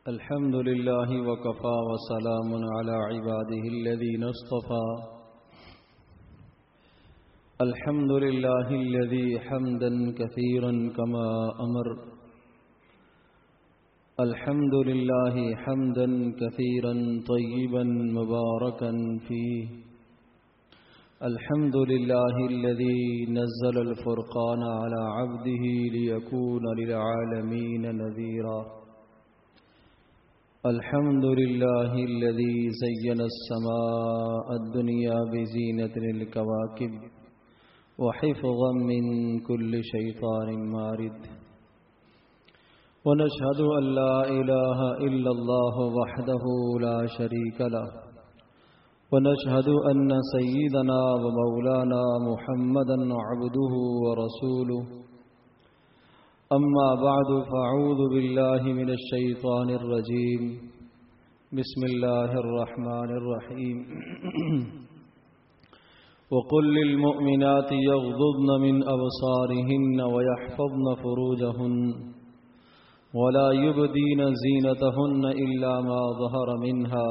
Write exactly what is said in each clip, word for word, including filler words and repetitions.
الحمد لله وكفى وسلام على عباده الذين اصطفى. الحمد لله الذي حمدا كثيرا كما أمر. الحمد لله حمدا كثيرا طيبا مباركا فيه. الحمد لله الذي نزل الفرقان على عبده ليكون للعالمين نذيرا. الحمد لله الذي زين السماء الدنيا بزينة الكواكب وحفظا من كل شيطان مارد. ونشهد أن لا إله إلا الله وحده لا شريك له. ونشهد أن سيدنا ومولانا محمدا عبده ورسوله. أما بعد فأعوذ بالله من الشيطان الرجيم. بسم الله الرحمن الرحيم. وقل للمؤمنات يغضضن من أبصارهن ويحفظن فروجهن ولا يبدين زينتهن إلا ما ظهر منها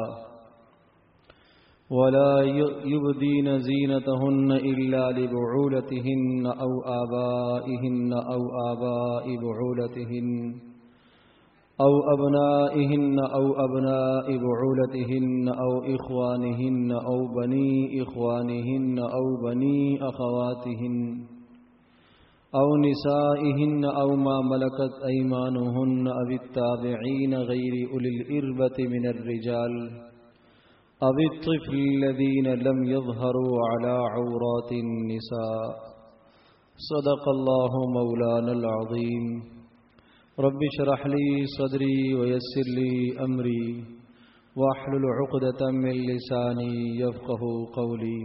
ولا يبدين زينتهن إلا لبعولتهن أو آبائهن أو آباء بعولتهن أو أبنائهن أو أبناء بعولتهن أو إخوانهن أو بني إخوانهن أو بني أخواتهن أو نسائهن أو ما ملكت أيمانهن أو التابعين غير أولي الإربة من الرجال أو الطفل الذين لم يظهروا على عورات النساء. صدق الله مولانا العظيم. رب اشرح لي صدري ويسر لي أمري واحلل عقدة من لساني يفقه قولي.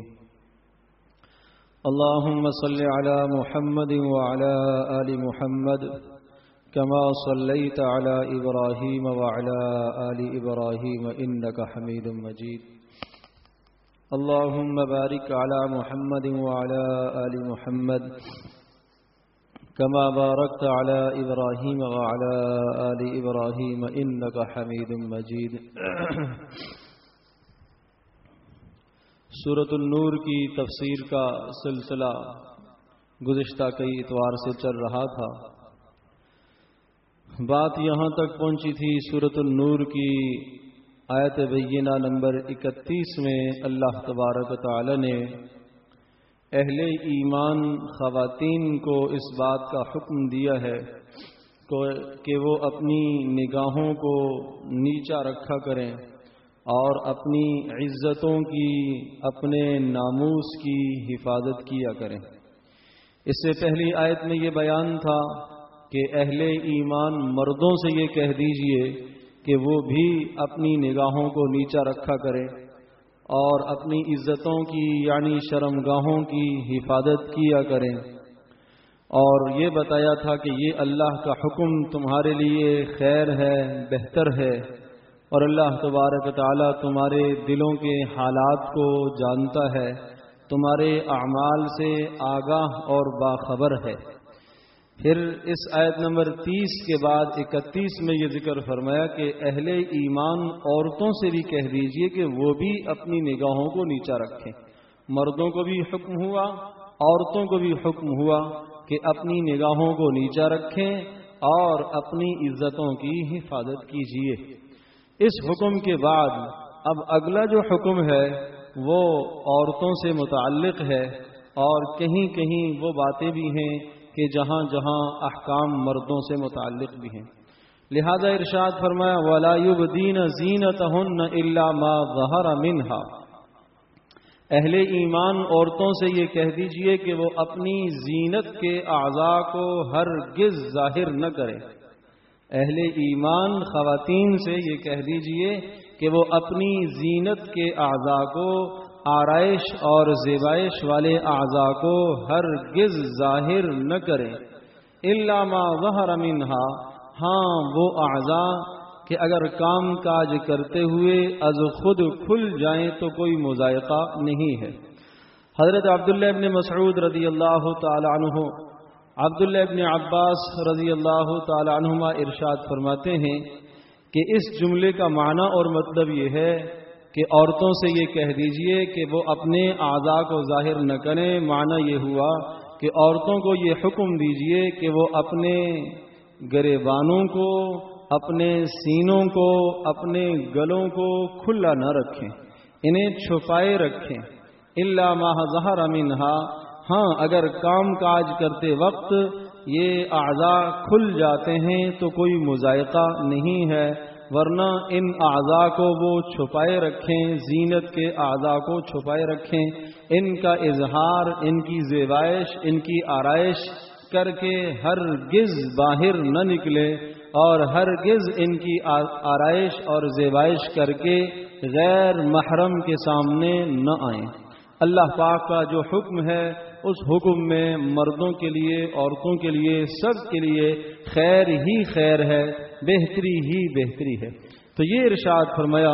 اللهم صل على محمد وعلى آل محمد كما صليت على إبراهيم وعلى آل إبراهيم إنك حميد مجيد. اللهم بارك على محمد وعلى آل محمد كما باركت على إبراهيم وعلى آل إبراهيم إنك حميد مجيد. سورۃ النور کی تفسیر کا سلسلہ گزشتہ کئی اتوار سے چل رہا تھا. بات یہاں تک پہنچی تھی سورۃ النور کی آیت بینہ نمبر اکتیس میں اللہ تبارک و تعالی نے اہل ایمان خواتین کو اس بات کا حکم دیا ہے کہ وہ اپنی نگاہوں کو نیچا رکھا کریں اور اپنی عزتوں کی اپنے ناموس کی حفاظت کیا کریں. اس سے پہلی آیت میں یہ بیان تھا کہ اہل ایمان مردوں سے یہ کہہ دیجئے کہ وہ بھی اپنی نگاہوں کو نیچا رکھا کریں اور اپنی عزتوں کی یعنی شرمگاہوں کی حفاظت کیا کریں. اور یہ بتایا تھا کہ یہ اللہ کا حکم تمہارے لیے خیر ہے، بہتر ہے، اور اللہ تبارک و تعالی تمہارے دلوں کے حالات کو جانتا ہے، تمہارے اعمال سے آگاہ اور باخبر ہے. پھر اس آیت نمبر تیس کے بعد اکتیس میں یہ ذکر فرمایا کہ اہل ایمان عورتوں سے بھی کہہ دیجئے کہ وہ بھی اپنی نگاہوں کو نیچا رکھیں. مردوں کو بھی حکم ہوا، عورتوں کو بھی حکم ہوا کہ اپنی نگاہوں کو نیچا رکھیں اور اپنی عزتوں کی حفاظت کیجئے. اس حکم کے بعد اب اگلا جو حکم ہے وہ عورتوں سے متعلق ہے، اور کہیں کہیں وہ باتیں بھی ہیں کہ جہاں جہاں احکام مردوں سے متعلق بھی ہیں. لہذا ارشاد فرمایا وَلَا يُبْدِينَ زِينَتَهُنَّ إِلَّا مَا ظَهَرَ مِنْهَا. اہل ایمان عورتوں سے یہ کہہ دیجئے کہ وہ اپنی زینت کے اعضاء کو ہرگز ظاہر نہ کریں. اہل ایمان خواتین سے یہ کہہ دیجئے کہ وہ اپنی زینت کے اعضاء کو، آرائش اور زیبائش والے اعضاء کو ہرگز ظاہر نہ کریں. الا ما ظہر منہا، ہاں وہ اعضاء کہ اگر کام کاج کرتے ہوئے از خود کھل جائیں تو کوئی مضائقہ نہیں ہے. حضرت عبداللہ ابن مسعود رضی اللہ تعالی عنہ عبداللہ ابن عباس رضی اللہ تعالی عنہما ارشاد فرماتے ہیں کہ اس جملے کا معنی اور مطلب یہ ہے کہ عورتوں سے یہ کہہ دیجئے کہ وہ اپنے اعضاء کو ظاہر نہ کریں. معنی یہ ہوا کہ عورتوں کو یہ حکم دیجئے کہ وہ اپنے گریبانوں کو، اپنے سینوں کو، اپنے گلوں کو کھلا نہ رکھیں، انہیں چھپائے رکھیں. الا ما ظہر منہا، ہاں اگر کام کاج کرتے وقت یہ اعضاء کھل جاتے ہیں تو کوئی مضائقہ نہیں ہے، ورنہ ان اعضاء کو وہ چھپائے رکھیں، زینت کے اعضاء کو چھپائے رکھیں. ان کا اظہار، ان کی زیبائش، ان کی آرائش کر کے ہرگز باہر نہ نکلے، اور ہرگز ان کی آرائش اور زیبائش کر کے غیر محرم کے سامنے نہ آئیں. اللہ پاک کا جو حکم ہے اس حکم میں مردوں کے لیے، عورتوں کے لیے، سب کے لیے خیر ہی خیر ہے، بہتری ہی بہتری ہے. تو یہ ارشاد فرمایا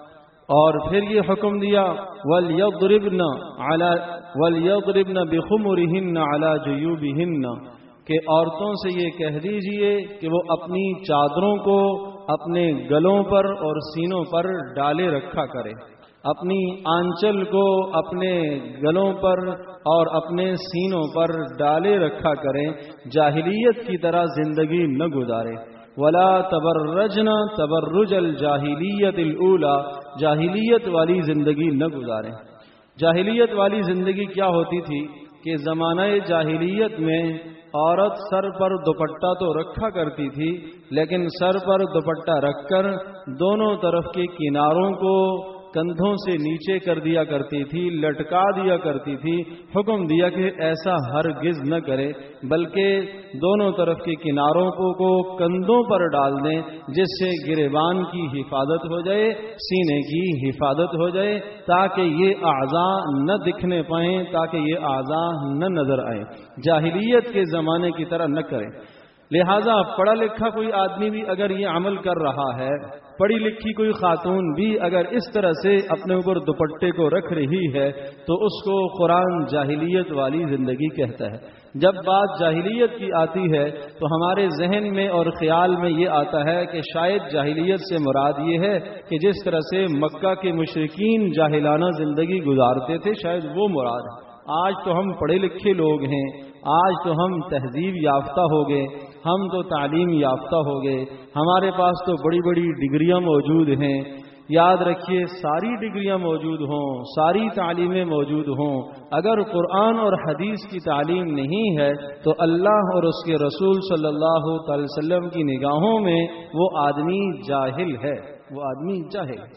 اور پھر یہ حکم دیا وَلْيَضْرِبْنَ عَلَى وَلْيَضْرِبْنَ بِخُمُرِهِنَّ عَلَى جُيُوبِهِنَّ کہ عورتوں سے یہ کہہ دیجئے کہ وہ اپنی چادروں کو اپنے گلوں پر اور سینوں پر ڈالے رکھا کرے، اپنی آنچل کو اپنے گلوں پر اور اپنے سینوں پر ڈالے رکھا کریں، جاہلیت کی طرح زندگی نہ گزارے. ولا تبرجنا تبرج الجاہلیت الاولی، جاہلیت والی زندگی نہ گزاریں. جاہلیت والی زندگی کیا ہوتی تھی کہ زمانہ جاہلیت میں عورت سر پر دوپٹہ تو رکھا کرتی تھی، لیکن سر پر دوپٹہ رکھ کر دونوں طرف کے کناروں کو کندھوں سے نیچے کر دیا کرتی تھی، لٹکا دیا کرتی تھی. حکم دیا کہ ایسا ہرگز نہ کرے، بلکہ دونوں طرف کے کناروں کو کو کندھوں پر ڈال دیں، جس سے گریبان کی حفاظت ہو جائے، سینے کی حفاظت ہو جائے، تاکہ یہ اعضاء نہ دکھنے پائیں، تاکہ یہ اعضاء نہ نظر آئیں. جاہلیت کے زمانے کی طرح نہ کریں. لہذا پڑھا لکھا کوئی آدمی بھی اگر یہ عمل کر رہا ہے، پڑھی لکھی کوئی خاتون بھی اگر اس طرح سے اپنے اوپر دوپٹے کو رکھ رہی ہے تو اس کو قرآن جاہلیت والی زندگی کہتا ہے. جب بات جاہلیت کی آتی ہے تو ہمارے ذہن میں اور خیال میں یہ آتا ہے کہ شاید جاہلیت سے مراد یہ ہے کہ جس طرح سے مکہ کے مشرکین جاہلانہ زندگی گزارتے تھے، شاید وہ مراد ہے. آج تو ہم پڑھے لکھے لوگ ہیں، آج تو ہم تہذیب یافتہ ہو گئے، ہم تو تعلیم یافتہ ہو گئے، ہمارے پاس تو بڑی بڑی ڈگریاں موجود ہیں. یاد رکھیے ساری ڈگریاں موجود ہوں، ساری تعلیمیں موجود ہوں، اگر قرآن اور حدیث کی تعلیم نہیں ہے تو اللہ اور اس کے رسول صلی اللہ علیہ وسلم کی نگاہوں میں وہ آدمی جاہل ہے، وہ آدمی جاہل ہے.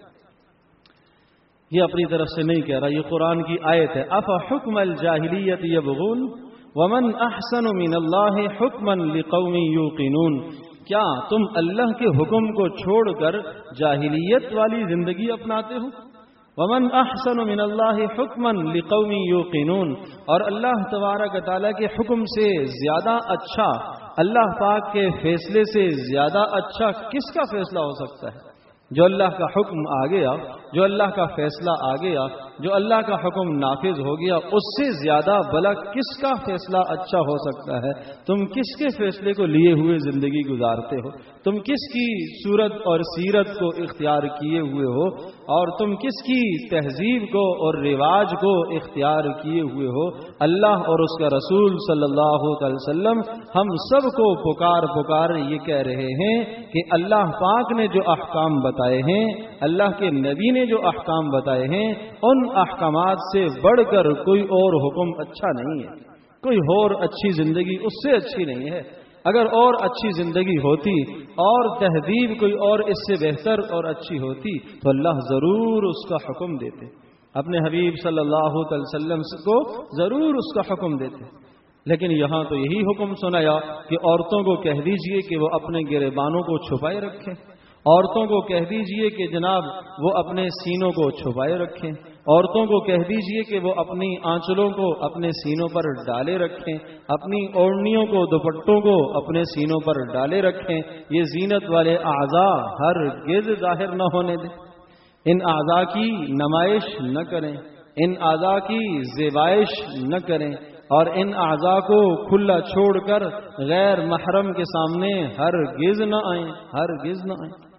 یہ اپنی طرف سے نہیں کہہ رہا، یہ قرآن کی آیت ہے. افحکم الجاہلیت یبغون ومن احسن من اللہ حکما لقوم یوقنون، کیا تم اللہ کے حکم کو چھوڑ کر جاہلیت والی زندگی اپناتے ہو؟ ومن احسن من اللہ حکما لقوم یوقنون، اور اللہ تبارک و تعالیٰ کے حکم سے زیادہ اچھا، اللہ پاک کے فیصلے سے زیادہ اچھا کس کا فیصلہ ہو سکتا ہے؟ جو اللہ کا حکم آ گیا، جو اللہ کا فیصلہ آ گیا، جو اللہ کا حکم نافذ ہو گیا، اس سے زیادہ بھلا کس کا فیصلہ اچھا ہو سکتا ہے؟ تم کس کے فیصلے کو لیے ہوئے زندگی گزارتے ہو؟ تم کس کی صورت اور سیرت کو اختیار کیے ہوئے ہو؟ اور تم کس کی تہذیب کو اور رواج کو اختیار کیے ہوئے ہو؟ اللہ اور اس کا رسول صلی اللہ علیہ وسلم ہم سب کو پکار پکار یہ کہہ رہے ہیں کہ اللہ پاک نے جو احکام بتائے ہیں، اللہ کے نبی نے جو احکام بتائے ہیں، ان احکامات سے بڑھ کر کوئی اور حکم اچھا نہیں ہے، کوئی اور اچھی زندگی اس سے اچھی نہیں ہے. اگر اور اچھی زندگی ہوتی اور تہذیب کوئی اور اس سے بہتر اور اچھی ہوتی تو اللہ ضرور اس کا حکم دیتے، اپنے حبیب صلی اللہ علیہ وسلم کو ضرور اس کا حکم دیتے. لیکن یہاں تو یہی حکم سنایا کہ عورتوں کو کہہ دیجئے کہ وہ اپنے گریبانوں کو چھپائے رکھیں، عورتوں کو کہہ دیجئے کہ جناب وہ اپنے سینوں کو چھپائے رکھیں، عورتوں کو کہہ دیجئے کہ وہ اپنی آنچلوں کو اپنے سینوں پر ڈالے رکھیں، اپنی اوڑھنیوں کو، دوپٹوں کو اپنے سینوں پر ڈالے رکھیں. یہ زینت والے اعضاء ہرگز ظاہر نہ ہونے دیں، ان اعضاء کی نمائش نہ کریں، ان اعضاء کی زیبائش نہ کریں، اور ان اعضاء کو کھلا چھوڑ کر غیر محرم کے سامنے ہرگز نہ آئیں، ہرگز نہ آئیں.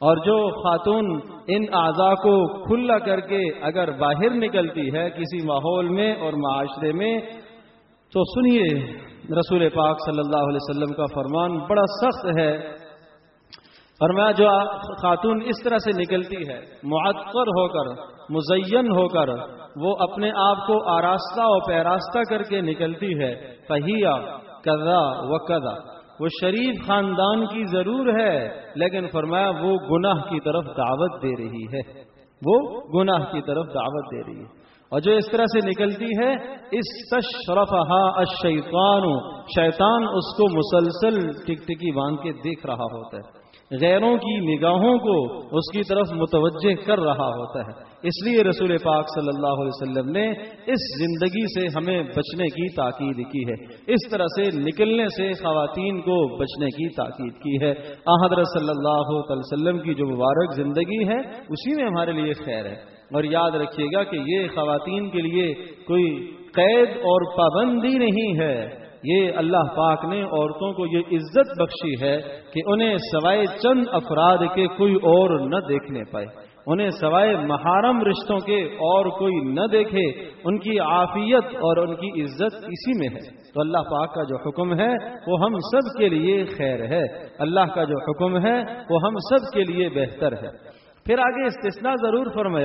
اور جو خاتون ان اعضاء کو کھلا کر کے اگر باہر نکلتی ہے کسی ماحول میں اور معاشرے میں، تو سنیے رسول پاک صلی اللہ علیہ وسلم کا فرمان بڑا سخت ہے۔ فرمایا جو خاتون اس طرح سے نکلتی ہے معطر ہو کر، مزین ہو کر، وہ اپنے آپ کو آراستہ و پیراستہ کر کے نکلتی ہے، فہیا کذا و کذا، وہ شریف خاندان کی ضرور ہے لیکن فرمایا وہ گناہ کی طرف دعوت دے رہی ہے، وہ گناہ کی طرف دعوت دے رہی ہے۔ اور جو اس طرح سے نکلتی ہے استشرفہا الشیطان، شیطان اس کو مسلسل ٹکٹکی باندھ کے دیکھ رہا ہوتا ہے، غیروں کی نگاہوں کو اس کی طرف متوجہ کر رہا ہوتا ہے۔ اس لیے رسول پاک صلی اللہ علیہ وسلم نے اس زندگی سے ہمیں بچنے کی تاکید کی ہے، اس طرح سے نکلنے سے خواتین کو بچنے کی تاکید کی ہے۔ حضرت صلی اللہ علیہ وسلم کی جو مبارک زندگی ہے اسی میں ہمارے لیے خیر ہے۔ اور یاد رکھیے گا کہ یہ خواتین کے لیے کوئی قید اور پابندی نہیں ہے، یہ اللہ پاک نے عورتوں کو یہ عزت بخشی ہے کہ انہیں سوائے چند افراد کے کوئی اور نہ دیکھنے پائے، انہیں سوائے محرم رشتوں کے اور کوئی نہ دیکھے، ان کی عافیت اور ان کی عزت اسی میں ہے۔ تو اللہ پاک کا جو حکم ہے وہ ہم سب کے لیے خیر ہے، اللہ کا جو حکم ہے وہ ہم سب کے لیے بہتر ہے۔ پھر آگے استثناء ضرور فرمایا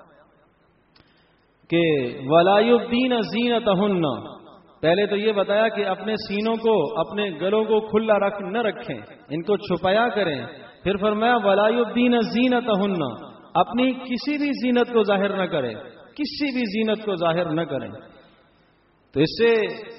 کہ وَلَا يُبْدِينَ زِينَتَهُنَّ، پہلے تو یہ بتایا کہ اپنے سینوں کو، اپنے گلوں کو کھلا رکھ نہ رکھیں، ان کو چھپایا کریں۔ پھر فرمایا وَلَا يُبْدِينَ زِينَتَهُنَّ، اپنی کسی بھی زینت کو ظاہر نہ کریں، کسی بھی زینت کو ظاہر نہ کریں۔ تو اس سے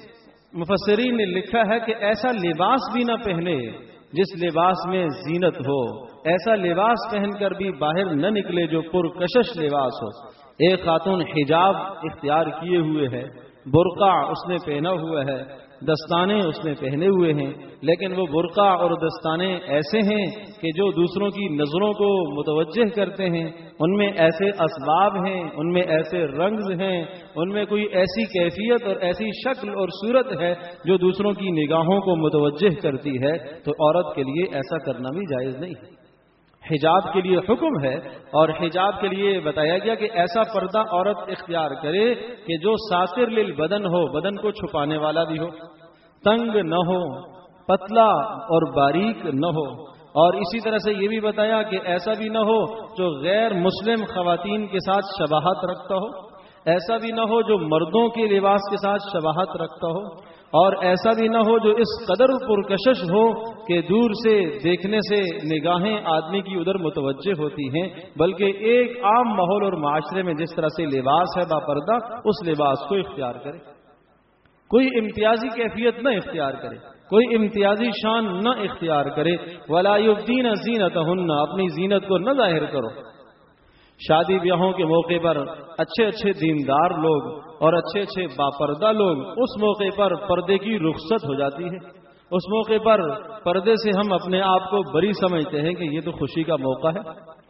مفسرین نے لکھا ہے کہ ایسا لباس بھی نہ پہنے جس لباس میں زینت ہو، ایسا لباس پہن کر بھی باہر نہ نکلے جو پرکشش لباس ہو۔ ایک خاتون حجاب اختیار کیے ہوئے ہے، برقع اس نے پہنا ہوا ہے، دستانے اس نے پہنے ہوئے ہیں، لیکن وہ برقع اور دستانے ایسے ہیں کہ جو دوسروں کی نظروں کو متوجہ کرتے ہیں، ان میں ایسے اسباب ہیں، ان میں ایسے رنگز ہیں، ان میں کوئی ایسی کیفیت اور ایسی شکل اور صورت ہے جو دوسروں کی نگاہوں کو متوجہ کرتی ہے، تو عورت کے لیے ایسا کرنا بھی جائز نہیں ہے۔ حجاب کے لیے حکم ہے، اور حجاب کے لیے بتایا گیا کہ ایسا پردہ عورت اختیار کرے کہ جو ساتر للبدن ہو، بدن کو چھپانے والا بھی ہو، تنگ نہ ہو، پتلا اور باریک نہ ہو، اور اسی طرح سے یہ بھی بتایا کہ ایسا بھی نہ ہو جو غیر مسلم خواتین کے ساتھ شباہت رکھتا ہو، ایسا بھی نہ ہو جو مردوں کے لباس کے ساتھ شباہت رکھتا ہو، اور ایسا بھی نہ ہو جو اس قدر پرکشش ہو کہ دور سے دیکھنے سے نگاہیں آدمی کی ادھر متوجہ ہوتی ہیں، بلکہ ایک عام ماحول اور معاشرے میں جس طرح سے لباس ہے با پردہ، اس لباس کو اختیار کرے، کوئی امتیازی کیفیت نہ اختیار کرے، کوئی امتیازی شان نہ اختیار کرے۔ وَلَا يُبْدِينَ زِينَتَهُنَّ، اپنی زینت کو نہ ظاہر کرو۔ شادی بیاہوں کے موقع پر اچھے اچھے دیندار لوگ اور اچھے اچھے باپردہ لوگ اس موقع پر پردے کی رخصت ہو جاتی ہے، اس موقع پر پردے سے ہم اپنے آپ کو بری سمجھتے ہیں کہ یہ تو خوشی کا موقع ہے،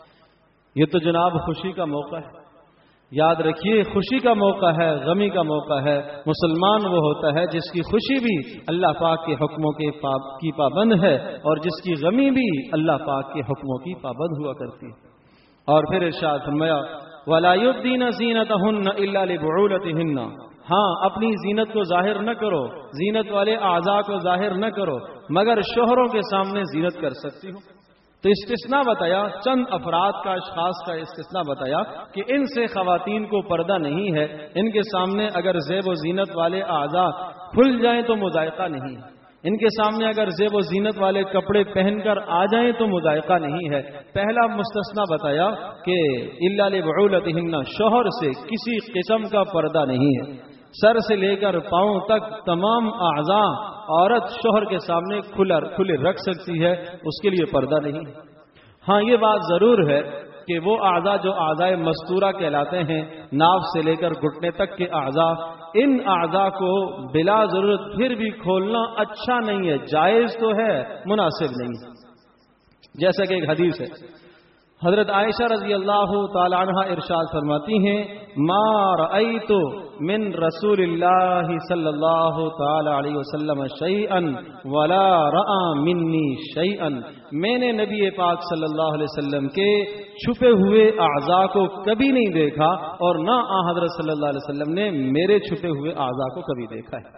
یہ تو جناب خوشی کا موقع ہے۔ یاد رکھیے خوشی کا موقع ہے، غمی کا موقع ہے۔ مسلمان وہ ہوتا ہے جس کی خوشی بھی اللہ پاک کے حکموں کے کی پابند ہے، اور جس کی غمی بھی اللہ پاک کے حکموں کی پابند ہوا کرتی ہے۔ اور پھر ارشاد فرمایا وَلَا يُبْدِينَ زِينَتَهُنَّ إِلَّا لِبُعُولَتِهِنَّ، ہاں اپنی زینت کو ظاہر نہ کرو، زینت والے اعضاء کو ظاہر نہ کرو، مگر شوہروں کے سامنے زینت کر سکتی ہو۔ تو استثناء بتایا، چند افراد کا، اشخاص کا استثناء بتایا کہ ان سے خواتین کو پردہ نہیں ہے، ان کے سامنے اگر زیب و زینت والے اعضاء کھل جائیں تو مضائقہ نہیں ہے، ان کے سامنے اگر زیب و زینت والے کپڑے پہن کر آ جائیں تو مضائقہ نہیں ہے۔ پہلا مستثنیٰ بتایا کہ الا لبعولتہن، شوہر سے کسی قسم کا پردہ نہیں ہے، سر سے لے کر پاؤں تک تمام اعضاء عورت شوہر کے سامنے کھلا کھلے رکھ سکتی ہے، اس کے لیے پردہ نہیں۔ ہاں یہ بات ضرور ہے کہ وہ اعضاء جو اعضاء مستورہ کہلاتے ہیں، ناف سے لے کر گھٹنے تک کے اعضاء، ان اعضاء کو بلا ضرورت پھر بھی کھولنا اچھا نہیں ہے، جائز تو ہے، مناسب نہیں۔ جیسا کہ ایک حدیث ہے حضرت عائشہ رضی اللہ تعالی عنہا ارشاد فرماتی ہیں ما رأیت من رسول اللہ صلی اللہ تعالی علیہ وسلم شیئا ولا رأى منی شیئا، میں نے نبی پاک صلی اللہ علیہ وسلم کے چھپے ہوئے اعضاء کو کبھی نہیں دیکھا اور نہ آن حضرت صلی اللہ علیہ وسلم نے میرے چھپے ہوئے اعضاء کو کبھی دیکھا ہے۔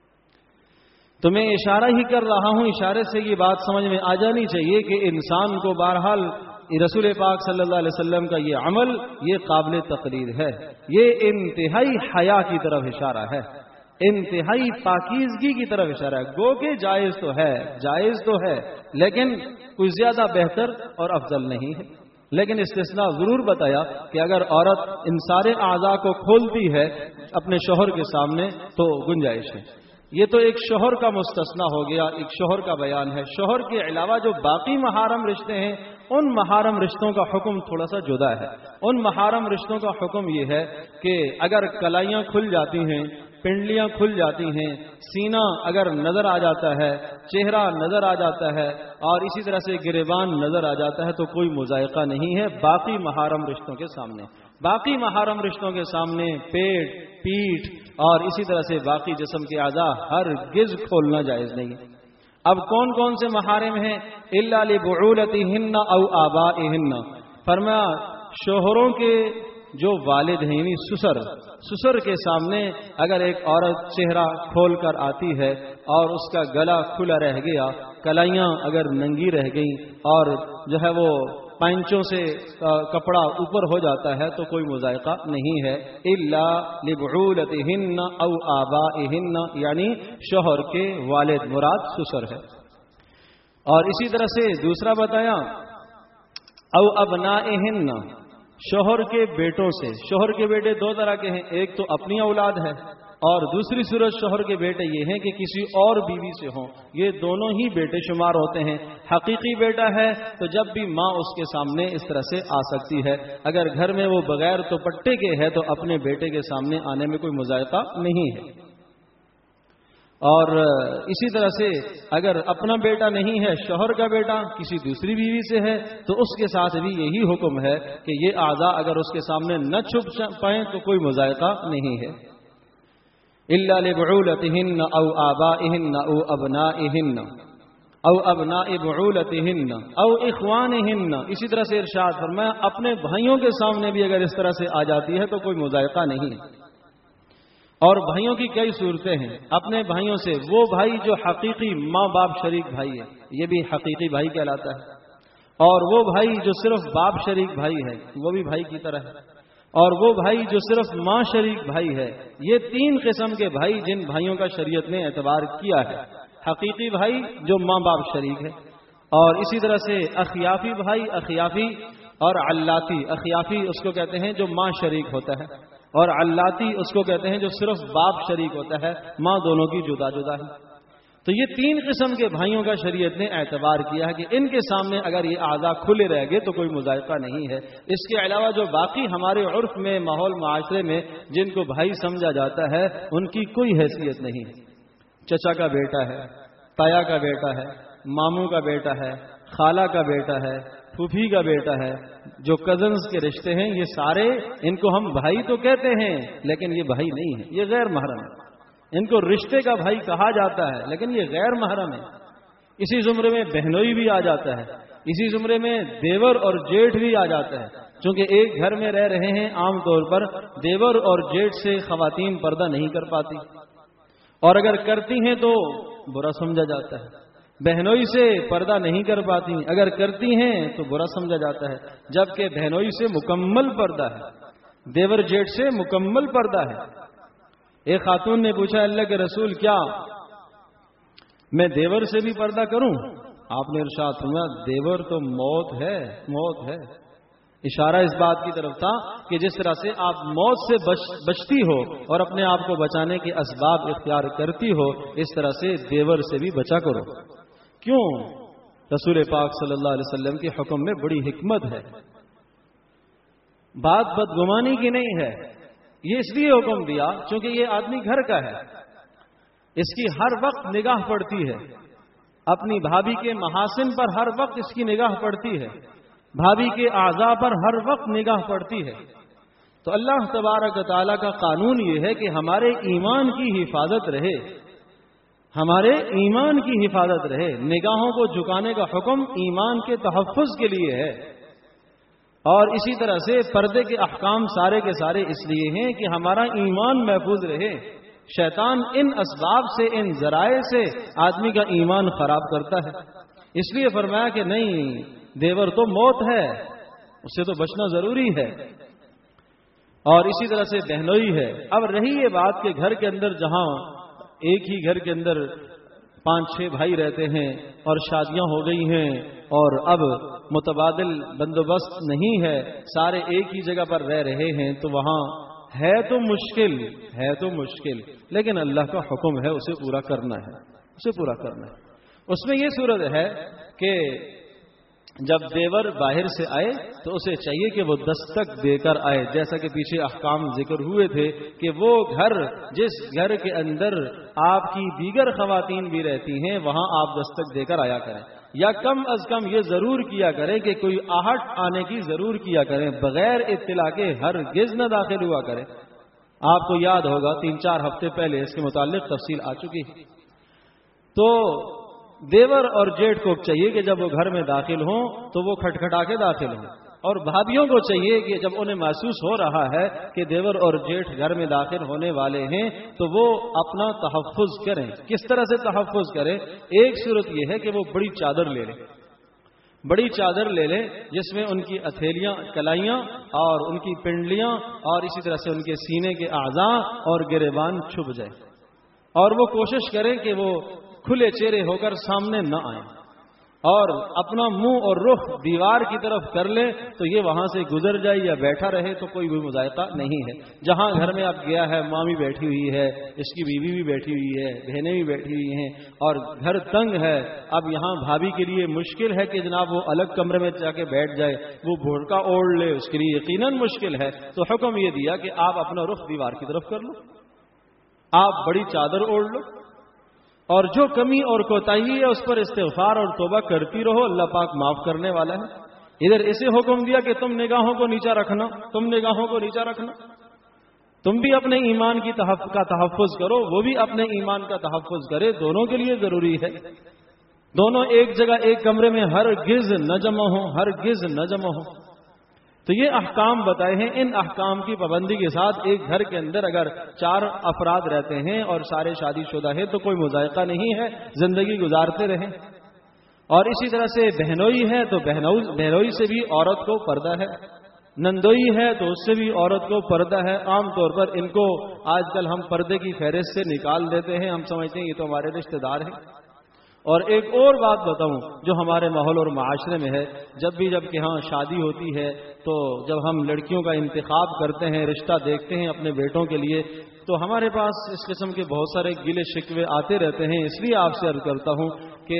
تو میں اشارہ ہی کر رہا ہوں، اشارے سے یہ بات سمجھ میں آ جانی چاہیے کہ انسان کو بہرحال رسول پاک صلی اللہ علیہ وسلم کا یہ عمل یہ قابل تقریر ہے، یہ انتہائی حیا کی طرف اشارہ ہے، انتہائی پاکیزگی کی طرف اشارہ ہے۔ گو کہ جائز تو ہے، جائز تو ہے، لیکن کوئی زیادہ بہتر اور افضل نہیں ہے۔ لیکن استثناء ضرور بتایا کہ اگر عورت ان سارے اعضاء کو کھولتی ہے اپنے شوہر کے سامنے تو گنجائش ہے۔ یہ تو ایک شوہر کا مستثنا ہو گیا، ایک شوہر کا بیان ہے۔ شوہر کے علاوہ جو باقی محارم رشتے ہیں ان محارم رشتوں کا حکم تھوڑا سا جدا ہے۔ ان محارم رشتوں کا حکم یہ ہے کہ اگر کلائیاں کھل جاتی ہیں، پنڈلیاں کھل جاتی ہیں، سینہ اگر نظر آ جاتا ہے، چہرہ نظر آ جاتا ہے اور اسی طرح سے گریبان نظر آ جاتا ہے تو کوئی مذائقہ نہیں ہے باقی محارم رشتوں کے سامنے۔ باقی محارم رشتوں کے سامنے پیٹ، پیٹھ اور اسی طرح سے باقی جسم کے اعضاء ہرگز کھولنا جائز نہیں ہے۔ اب کون کون سے محارم ہیں؟ الا لبعولتہن او آبائہن، فرمایا شوہروں کے جو والد ہیں یعنی سسر، سسر کے سامنے اگر ایک عورت چہرہ کھول کر آتی ہے اور اس کا گلا کھلا رہ گیا، کلائیاں اگر ننگی رہ گئیں اور جو ہے وہ پینچوں سے کپڑا اوپر ہو جاتا ہے تو کوئی مذائقہ نہیں ہے۔ الا لبعولتہن او آبائہن، یعنی شوہر کے والد مراد سسر ہے۔ اور اسی طرح سے دوسرا بتایا او ابنائہن، شوہر کے بیٹوں سے۔ شوہر کے بیٹے دو طرح کے ہیں، ایک تو اپنی اولاد ہے اور دوسری صورت شوہر کے بیٹے یہ ہیں کہ کسی اور بیوی سے ہوں، یہ دونوں ہی بیٹے شمار ہوتے ہیں۔ حقیقی بیٹا ہے تو جب بھی ماں اس کے سامنے اس طرح سے آ سکتی ہے، اگر گھر میں وہ بغیر تو پٹے کے ہے تو اپنے بیٹے کے سامنے آنے میں کوئی مذائقہ نہیں ہے۔ اور اسی طرح سے اگر اپنا بیٹا نہیں ہے، شوہر کا بیٹا کسی دوسری بیوی سے ہے تو اس کے ساتھ بھی یہی حکم ہے کہ یہ اعضاء اگر اس کے سامنے نہ چھپ پائیں تو کوئی مذائقہ نہیں ہے۔ الا لبعولتہن او آبائہن او ابنائہن او ابناء بعولتہن او اخوانہن، اسی طرح سے ارشاد فرمایا اپنے بھائیوں کے سامنے بھی اگر اس طرح سے آ جاتی ہے تو کوئی مذائقہ نہیں ہے۔ اور بھائیوں کی کئی صورتیں ہیں، اپنے بھائیوں سے وہ بھائی جو حقیقی ماں باپ شریک بھائی ہے، یہ بھی حقیقی بھائی کہلاتا ہے، اور وہ بھائی جو صرف باپ شریک بھائی ہے وہ بھی بھائی کی طرح ہے، اور وہ بھائی جو صرف ماں شریک بھائی ہے۔ یہ تین قسم کے بھائی جن بھائیوں کا شریعت نے اعتبار کیا ہے، حقیقی بھائی جو ماں باپ شریک ہے، اور اسی طرح سے اخیافی بھائی، اخیافی اور علاتی۔ اخیافی اس کو کہتے ہیں جو ماں شریک ہوتا ہے، اور علاتی اس کو کہتے ہیں جو صرف باپ شریک ہوتا ہے، ماں دونوں کی جدا جدا ہے۔ تو یہ تین قسم کے بھائیوں کا شریعت نے اعتبار کیا ہے کہ ان کے سامنے اگر یہ اعضاء کھلے رہ گئے تو کوئی مذائقہ نہیں ہے۔ اس کے علاوہ جو باقی ہمارے عرف میں، ماحول معاشرے میں جن کو بھائی سمجھا جاتا ہے ان کی کوئی حیثیت نہیں۔ چچا کا بیٹا ہے، تایا کا بیٹا ہے، ماموں کا بیٹا ہے، خالہ کا بیٹا ہے، پھوپھی کا بیٹا ہے، جو کزنز کے رشتے ہیں یہ سارے ان کو ہم بھائی تو کہتے ہیں لیکن یہ بھائی نہیں ہے، یہ غیر محرم ہے۔ ان کو رشتے کا بھائی کہا جاتا ہے لیکن یہ غیر محرم ہے۔ اسی زمرے میں بہنوئی بھی آ جاتا ہے، اسی زمرے میں دیور اور جیٹھ بھی آ جاتا ہے، چونکہ ایک گھر میں رہ رہے ہیں عام طور پر دیور اور جیٹھ سے خواتین پردہ نہیں کر پاتی، اور اگر کرتی ہیں تو برا سمجھا جاتا ہے۔ بہنوئی سے پردہ نہیں کر پاتی، اگر کرتی ہیں تو برا سمجھا جاتا ہے، جبکہ بہنوئی سے مکمل پردہ ہے، دیور جیٹھ سے مکمل پردہ ہے۔ ایک خاتون نے پوچھا اللہ کے رسول کیا میں دیور سے بھی پردہ کروں؟ آپ نے ارشاد فرمایا دیور تو موت ہے، موت ہے۔ اشارہ اس بات کی طرف تھا کہ جس طرح سے آپ موت سے بچ بچتی ہو اور اپنے آپ کو بچانے کے اسباب اختیار کرتی ہو، اس طرح سے دیور سے بھی بچا کرو۔ کیوں؟ رسول پاک صلی اللہ علیہ وسلم کے حکم میں بڑی حکمت ہے، بات بدگمانی کی نہیں ہے۔ یہ اس لیے حکم دیا چونکہ یہ آدمی گھر کا ہے، اس کی ہر وقت نگاہ پڑتی ہے، اپنی بھابھی کے محاسن پر ہر وقت اس کی نگاہ پڑتی ہے، بھابھی کے اعضاء پر ہر وقت نگاہ پڑتی ہے. تو اللہ تبارک و تعالیٰ کا قانون یہ ہے کہ ہمارے ایمان کی حفاظت رہے، ہمارے ایمان کی حفاظت رہے. نگاہوں کو جھکانے کا حکم ایمان کے تحفظ کے لیے ہے، اور اسی طرح سے پردے کے احکام سارے کے سارے اس لیے ہیں کہ ہمارا ایمان محفوظ رہے. شیطان ان اسباب سے، ان ذرائع سے آدمی کا ایمان خراب کرتا ہے. اس لیے فرمایا کہ نہیں، دیور تو موت ہے، اس سے تو بچنا ضروری ہے. اور اسی طرح سے بہنوئی ہے. اب رہی یہ بات کہ گھر کے اندر جہاں ایک ہی گھر کے اندر پانچ چھ بھائی رہتے ہیں اور شادیاں ہو گئی ہیں اور اب متبادل بندوبست نہیں ہے، سارے ایک ہی جگہ پر رہ رہے ہیں، تو وہاں ہے تو مشکل ہے تو مشکل لیکن اللہ کا حکم ہے، اسے پورا کرنا ہے، اسے پورا کرنا ہے. اس میں یہ صورت ہے کہ جب دیور باہر سے آئے تو اسے چاہیے کہ وہ دستک دے کر آئے، جیسا کہ پیچھے احکام ذکر ہوئے تھے کہ وہ گھر، جس گھر کے اندر آپ کی دیگر خواتین بھی رہتی ہیں، وہاں آپ دستک دے کر آیا کریں، یا کم از کم یہ ضرور کیا کریں کہ کوئی آہٹ آنے کی ضرور کیا کریں، بغیر اطلاع کے ہرگز نہ داخل ہوا کریں. آپ کو یاد ہوگا تین چار ہفتے پہلے اس کے متعلق تفصیل آ چکی. تو دیور اور جیٹھ کو چاہیے کہ جب وہ گھر میں داخل ہوں تو وہ کھٹکھٹا کے داخل ہوں، اور بھابھیوں کو چاہیے کہ جب انہیں محسوس ہو رہا ہے کہ دیور اور جیٹھ گھر میں داخل ہونے والے ہیں تو وہ اپنا تحفظ کریں. کس طرح سے تحفظ کریں؟ ایک صورت یہ ہے کہ وہ بڑی چادر لے لیں، بڑی چادر لے لیں جس میں ان کی ہتھیلیاں، کلائیاں اور ان کی پنڈلیاں اور اسی طرح سے ان کے سینے کے اعضاء اور گریبان چھپ جائے، اور وہ کوشش کریں کہ وہ کھلے چہرے ہو کر سامنے نہ آئیں، اور اپنا منہ اور رخ دیوار کی طرف کر لے تو یہ وہاں سے گزر جائے یا بیٹھا رہے تو کوئی بھی مذائقہ نہیں ہے. جہاں گھر میں اب گیا ہے، ماں بھی بیٹھی ہوئی ہے، اس کی بیوی بھی بیٹھی ہوئی ہے، بہنیں بھی بیٹھی ہوئی ہیں، اور گھر تنگ ہے، اب یہاں بھابھی کے لیے مشکل ہے کہ جناب وہ الگ کمرے میں جا کے بیٹھ جائے، وہ بھڑکا اوڑھ لے، اس کے لیے یقیناً مشکل ہے. تو حکم یہ دیا کہ آپ اپنا رخ دیوار کی طرف کر لو، آپ بڑی چادر اوڑھ لو، اور جو کمی اور کوتاہی ہے اس پر استغفار اور توبہ کرتی رہو، اللہ پاک معاف کرنے والا ہے. ادھر اسے حکم دیا کہ تم نگاہوں کو نیچا رکھنا، تم نگاہوں کو نیچا رکھنا، تم بھی اپنے ایمان کی تحفظ کا تحفظ کرو، وہ بھی اپنے ایمان کا تحفظ کرے. دونوں کے لیے ضروری ہے، دونوں ایک جگہ ایک کمرے میں ہرگز نہ جمع ہوں، ہرگز نہ جمع ہوں. تو یہ احکام بتائے ہیں. ان احکام کی پابندی کے ساتھ ایک گھر کے اندر اگر چار افراد رہتے ہیں اور سارے شادی شدہ ہیں تو کوئی مذائقہ نہیں ہے، زندگی گزارتے رہیں. اور اسی طرح سے بہنوئی ہے تو بہنوئی سے بھی عورت کو پردہ ہے، نندوئی ہے تو اس سے بھی عورت کو پردہ ہے. عام طور پر ان کو آج کل ہم پردے کی فہرست سے نکال دیتے ہیں، ہم سمجھتے ہیں یہ تو ہمارے رشتہ دار ہیں. اور ایک اور بات بتاؤں جو ہمارے ماحول اور معاشرے میں ہے، جب بھی جب کہ ہاں شادی ہوتی ہے تو جب ہم لڑکیوں کا انتخاب کرتے ہیں، رشتہ دیکھتے ہیں اپنے بیٹوں کے لیے، تو ہمارے پاس اس قسم کے بہت سارے گلے شکوے آتے رہتے ہیں. اس لیے آپ سے عرض کرتا ہوں کہ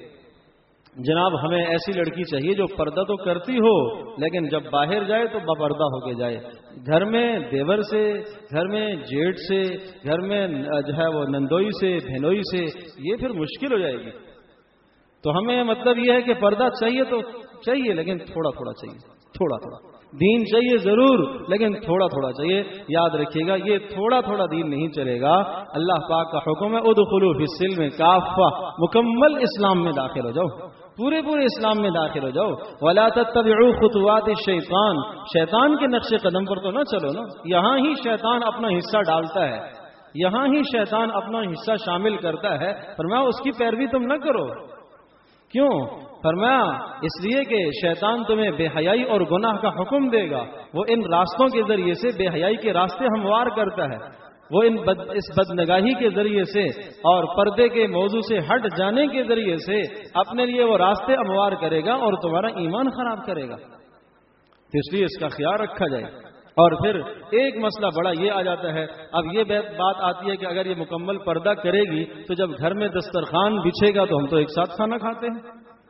جناب ہمیں ایسی لڑکی چاہیے جو پردہ تو کرتی ہو لیکن جب باہر جائے تو باپردہ ہو کے جائے. گھر میں دیور سے، گھر میں جیٹھ سے، گھر میں جو ہے وہ نندوئی سے، بہنوئی سے، یہ پھر مشکل ہو جائے گی. تو ہمیں مطلب یہ ہے کہ پردہ چاہیے تو چاہیے لیکن تھوڑا تھوڑا چاہیے، تھوڑا تھوڑا دین چاہیے ضرور لیکن تھوڑا تھوڑا چاہیے. یاد رکھیے گا یہ تھوڑا تھوڑا دین نہیں چلے گا. اللہ پاک کا حکم ہے ادخلوا فی السلم کافہ، مکمل اسلام میں داخل ہو جاؤ، پورے پورے اسلام میں داخل ہو جاؤ. ولا تتبعوا خطوات الشیطان، شیطان کے نقش قدم پر تو نہ چلو نا. یہاں ہی شیطان اپنا حصہ ڈالتا ہے، یہاں ہی شیطان اپنا حصہ شامل کرتا ہے. فرمایا اس کی پیروی تم نہ کرو. کیوں؟ فرمایا اس لیے کہ شیطان تمہیں بے حیائی اور گناہ کا حکم دے گا. وہ ان راستوں کے ذریعے سے بے حیائی کے راستے ہموار کرتا ہے، وہ ان بد اس بدنگاہی کے ذریعے سے اور پردے کے موضوع سے ہٹ جانے کے ذریعے سے اپنے لیے وہ راستے ہموار کرے گا اور تمہارا ایمان خراب کرے گا. تو اس لیے اس کا خیال رکھا جائے. اور پھر ایک مسئلہ بڑا یہ آ جاتا ہے، اب یہ بات آتی ہے کہ اگر یہ مکمل پردہ کرے گی تو جب گھر میں دسترخوان بچھے گا تو ہم تو ایک ساتھ کھانا کھاتے ہیں.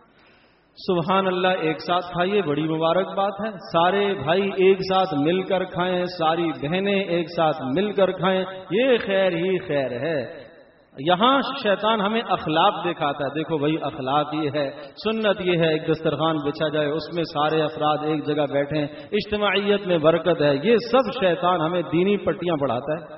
سبحان اللہ، ایک ساتھ کھائیے، بڑی مبارک بات ہے. سارے بھائی ایک ساتھ مل کر کھائیں، ساری بہنیں ایک ساتھ مل کر کھائیں، یہ خیر ہی خیر ہے. یہاں شیطان ہمیں اخلاق دکھاتا ہے، دیکھو بھائی اخلاق یہ ہے، سنت یہ ہے، ایک دسترخوان بچھا جائے، اس میں سارے افراد ایک جگہ بیٹھیں، اجتماعیت میں برکت ہے، یہ سب شیطان ہمیں دینی پٹیاں پڑھاتا ہے،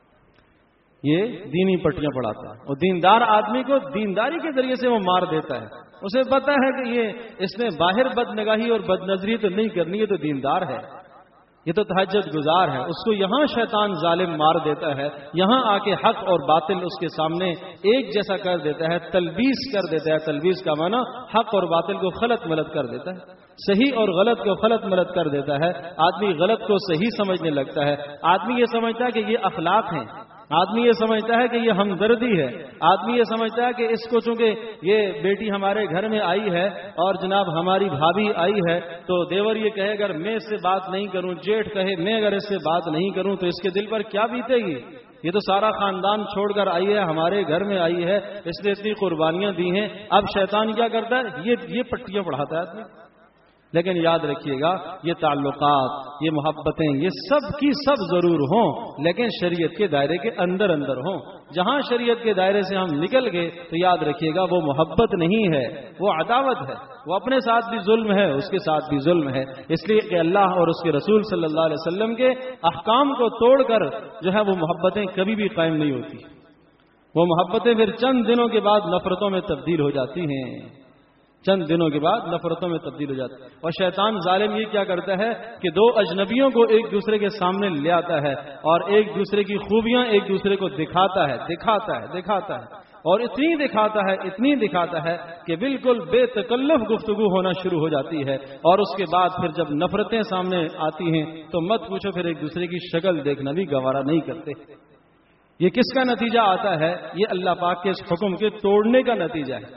یہ دینی پٹیاں پڑھاتا ہے، اور دیندار آدمی کو دینداری کے ذریعے سے وہ مار دیتا ہے، اسے پتا ہے کہ یہ اس نے باہر بد نگاہی اور بد نظری تو نہیں کرنی، یہ تو دیندار ہے، یہ تو تہجد گزار ہے، اس کو یہاں شیطان ظالم مار دیتا ہے، یہاں آ کے حق اور باطل اس کے سامنے ایک جیسا کر دیتا ہے، تلبیس کر دیتا ہے، تلبیس کا معنی حق اور باطل کو خلط ملط کر دیتا ہے، صحیح اور غلط کو خلط ملط کر دیتا ہے، آدمی غلط کو صحیح سمجھنے لگتا ہے، آدمی یہ سمجھتا ہے کہ یہ اخلاق ہیں، آدمی یہ سمجھتا ہے کہ یہ ہمدردی ہے، آدمی یہ سمجھتا ہے کہ اس کو چونکہ یہ بیٹی ہمارے گھر میں آئی ہے اور جناب ہماری بھابھی آئی ہے تو دیور یہ کہے اگر میں اس سے بات نہیں کروں، جیٹھ کہے میں اگر اس سے بات نہیں کروں تو اس کے دل پر کیا بیتے گی، یہ تو سارا خاندان چھوڑ کر آئی ہے، ہمارے گھر میں آئی ہے، اس نے اتنی قربانیاں دی ہیں، اب شیطان کیا کرتا ہے، یہ یہ پٹیاں پڑھاتا ہے آدمی۔ لیکن یاد رکھیے گا یہ تعلقات، یہ محبتیں، یہ سب کی سب ضرور ہوں لیکن شریعت کے دائرے کے اندر اندر ہوں، جہاں شریعت کے دائرے سے ہم نکل گئے تو یاد رکھیے گا وہ محبت نہیں ہے، وہ عداوت ہے، وہ اپنے ساتھ بھی ظلم ہے، اس کے ساتھ بھی ظلم ہے، اس لیے کہ اللہ اور اس کے رسول صلی اللہ علیہ وسلم کے احکام کو توڑ کر جو ہے وہ محبتیں کبھی بھی قائم نہیں ہوتی، وہ محبتیں پھر چند دنوں کے بعد نفرتوں میں تبدیل ہو جاتی ہیں، چند دنوں کے بعد نفرتوں میں تبدیل ہو جاتا ہے۔ اور شیطان ظالم یہ کیا کرتا ہے کہ دو اجنبیوں کو ایک دوسرے کے سامنے لے آتا ہے اور ایک دوسرے کی خوبیاں ایک دوسرے کو دکھاتا ہے دکھاتا ہے دکھاتا ہے اور اتنی دکھاتا ہے اتنی دکھاتا ہے کہ بالکل بے تکلف گفتگو ہونا شروع ہو جاتی ہے، اور اس کے بعد پھر جب نفرتیں سامنے آتی ہیں تو مت پوچھو، پھر ایک دوسرے کی شکل دیکھنا بھی گوارا نہیں کرتے۔ یہ کس کا نتیجہ آتا ہے؟ یہ اللہ پاک کے اس حکم کے توڑنے کا نتیجہ ہے۔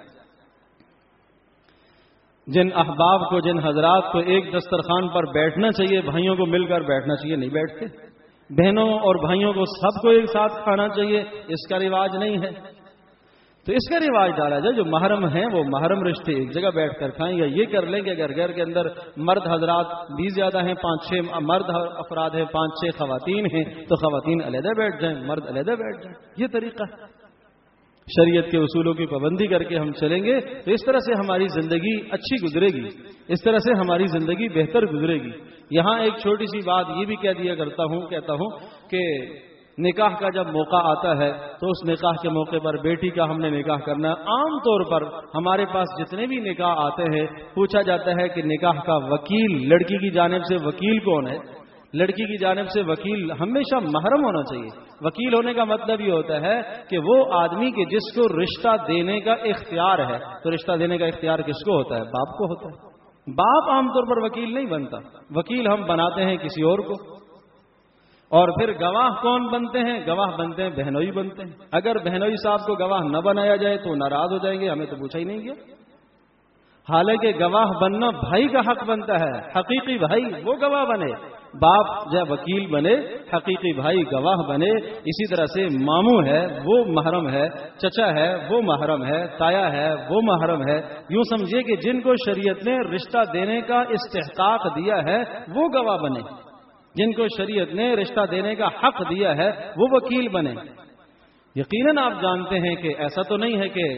جن احباب کو، جن حضرات کو ایک دسترخوان پر بیٹھنا چاہیے، بھائیوں کو مل کر بیٹھنا چاہیے، نہیں بیٹھتے، بہنوں اور بھائیوں کو سب کو ایک ساتھ کھانا چاہیے، اس کا رواج نہیں ہے، تو اس کا رواج ڈالا جائے، جو محرم ہیں وہ محرم رشتے ایک جگہ بیٹھ کر کھائیں، یا یہ کر لیں کہ اگر گھر کے اندر مرد حضرات بھی زیادہ ہیں، پانچ چھ مرد افراد ہیں، پانچ چھ خواتین ہیں، تو خواتین علیحدہ بیٹھ جائیں، مرد علیحدہ بیٹھ جائیں، یہ طریقہ ہے۔ شریعت کے اصولوں کی پابندی کر کے ہم چلیں گے تو اس طرح سے ہماری زندگی اچھی گزرے گی، اس طرح سے ہماری زندگی بہتر گزرے گی۔ یہاں ایک چھوٹی سی بات یہ بھی کہہ دیا کرتا ہوں کہتا ہوں کہ نکاح کا جب موقع آتا ہے تو اس نکاح کے موقع پر بیٹی کا ہم نے نکاح کرنا ہے۔ عام طور پر ہمارے پاس جتنے بھی نکاح آتے ہیں پوچھا جاتا ہے کہ نکاح کا وکیل، لڑکی کی جانب سے وکیل کون ہے؟ لڑکی کی جانب سے وکیل ہمیشہ محرم ہونا چاہیے۔ وکیل ہونے کا مطلب یہ ہوتا ہے کہ وہ آدمی کے جس کو رشتہ دینے کا اختیار ہے، تو رشتہ دینے کا اختیار کس کو ہوتا ہے؟ باپ کو ہوتا ہے۔ باپ عام طور پر وکیل نہیں بنتا، وکیل ہم بناتے ہیں کسی اور کو۔ اور پھر گواہ کون بنتے ہیں؟ گواہ بنتے ہیں بہنوئی بنتے ہیں۔ اگر بہنوئی صاحب کو گواہ نہ بنایا جائے تو ناراض ہو جائیں گے، ہمیں تو پوچھا ہی نہیں گیا۔ حالانکہ گواہ بننا بھائی کا حق بنتا ہے، حقیقی بھائی وہ گواہ بنے، باپ جب وکیل بنے، حقیقی بھائی گواہ بنے۔ اسی طرح سے ماموں ہے وہ محرم ہے، چچا ہے وہ محرم ہے، تایا ہے وہ محرم ہے۔ یوں سمجھیے کہ جن کو شریعت نے رشتہ دینے کا استحقاق دیا ہے وہ گواہ بنے، جن کو شریعت نے رشتہ دینے کا حق دیا ہے وہ وکیل بنے۔ یقیناً آپ جانتے ہیں کہ ایسا تو نہیں ہے کہ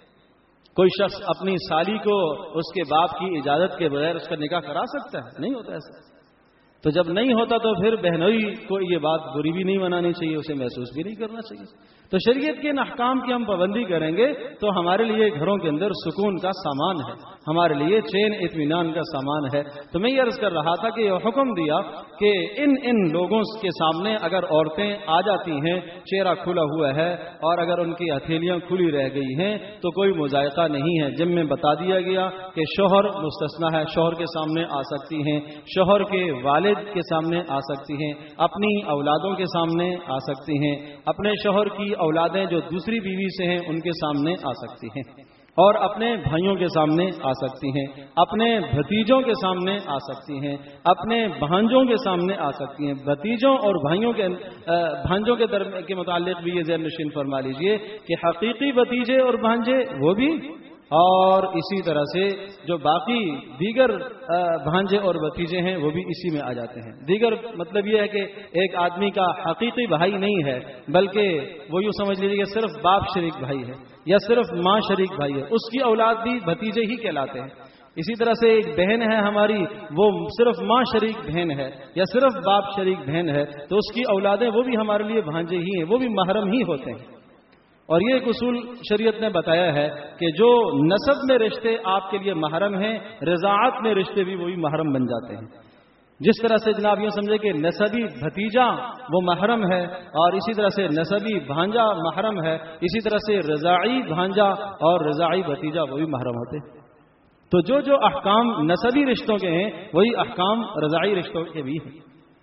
کوئی شخص اپنی سالی کو اس کے باپ کی اجازت کے بغیر اس کا نکاح کرا سکتا ہے، نہیں ہوتا ایسا۔ تو جب نہیں ہوتا تو پھر بہنوئی کو یہ بات بری بھی نہیں منانی چاہیے، اسے محسوس بھی نہیں کرنا چاہیے۔ تو شریعت کے ان احکام کی ہم پابندی کریں گے تو ہمارے لیے گھروں کے اندر سکون کا سامان ہے، ہمارے لیے چین اطمینان کا سامان ہے۔ تو میں یہ عرض کر رہا تھا کہ یہ حکم دیا کہ ان ان لوگوں کے سامنے اگر عورتیں آ جاتی ہیں، چہرہ کھلا ہوا ہے اور اگر ان کی ہتھیلیاں کھلی رہ گئی ہیں تو کوئی مذائقہ نہیں ہے۔ جن میں بتا دیا گیا کہ شوہر مستثنی ہے، شوہر کے سامنے آ سکتی ہیں، شوہر کے والد کے سامنے آ سکتی ہیں، اپنی اولادوں کے سامنے آ سکتی ہیں، اپنے شوہر کی اولادیں جو دوسری بیوی سے ہیں ان کے سامنے آ سکتی ہیں، اور اپنے بھائیوں کے سامنے آ سکتی ہیں، اپنے بھتیجوں کے سامنے آ سکتی ہیں، اپنے بھانجوں کے سامنے آ سکتی ہیں۔ بھتیجوں اور بھائیوں کے بھانجوں کے درمیان کے متعلق بھی یہ ذہن نشین فرما لیجئے کہ حقیقی بھتیجے اور بھانجے وہ بھی اور اسی طرح سے جو باقی دیگر بھانجے اور بھتیجے ہیں وہ بھی اسی میں آ جاتے ہیں۔ دیگر مطلب یہ ہے کہ ایک آدمی کا حقیقی بھائی نہیں ہے، بلکہ وہ یوں سمجھ لیجیے کہ صرف باپ شریک بھائی ہے یا صرف ماں شریک بھائی ہے، اس کی اولاد بھی بھتیجے ہی کہلاتے ہیں۔ اسی طرح سے ایک بہن ہے ہماری، وہ صرف ماں شریک بہن ہے یا صرف باپ شریک بہن ہے، تو اس کی اولادیں وہ بھی ہمارے لیے بھانجے ہی ہیں، وہ بھی محرم ہی ہوتے ہیں۔ اور یہ ایک اصول شریعت نے بتایا ہے کہ جو نسب میں رشتے آپ کے لیے محرم ہیں، رضاعت میں رشتے بھی وہی محرم بن جاتے ہیں۔ جس طرح سے جناب یوں سمجھے کہ نسبی بھتیجا وہ محرم ہے، اور اسی طرح سے نسبی بھانجا محرم ہے، اسی طرح سے رضاعی بھانجا اور رضاعی بھتیجا وہ بھی محرم ہوتے ہیں۔ تو جو جو احکام نسبی رشتوں کے ہیں وہی احکام رضاعی رشتوں کے بھی ہیں۔